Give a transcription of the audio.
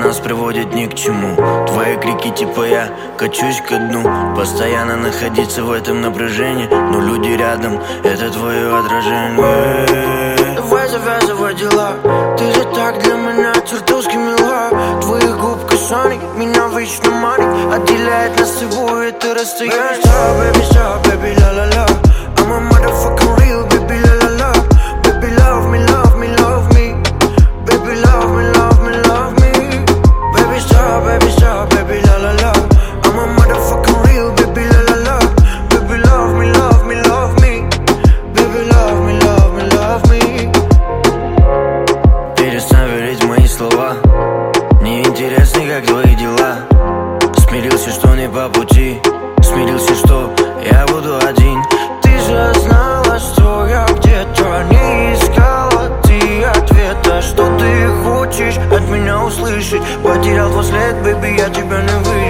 нас приводит ни к чему. Твои крики типа я качусь ко дну. Постоянно находиться в этом напряжении, но люди рядом, это твое отражение. Давай завязывай дела, ты же так для меня чертовски мила. Твоих губ касаний меня вечно манит, отделяет нас всего это расстояние. Baby stop, baby la la la, I'm a motherfucking real, baby la la la. Baby love me, love me, love me. Baby love me, love me, love me. Baby stop, baby la la la, I'm a motherfucking real, baby la la la. Baby love me, love me, love me. Baby love me, love me, love me. Перестань верить в мои слова, мне интересно, как твои дела. Смирился, что не по пути, смирился, что я буду один. Ты же знала, что я где-то не искала ты ответа. Что ты хочешь от меня услышать? Потерял твой след, baby, я тебя не выйду.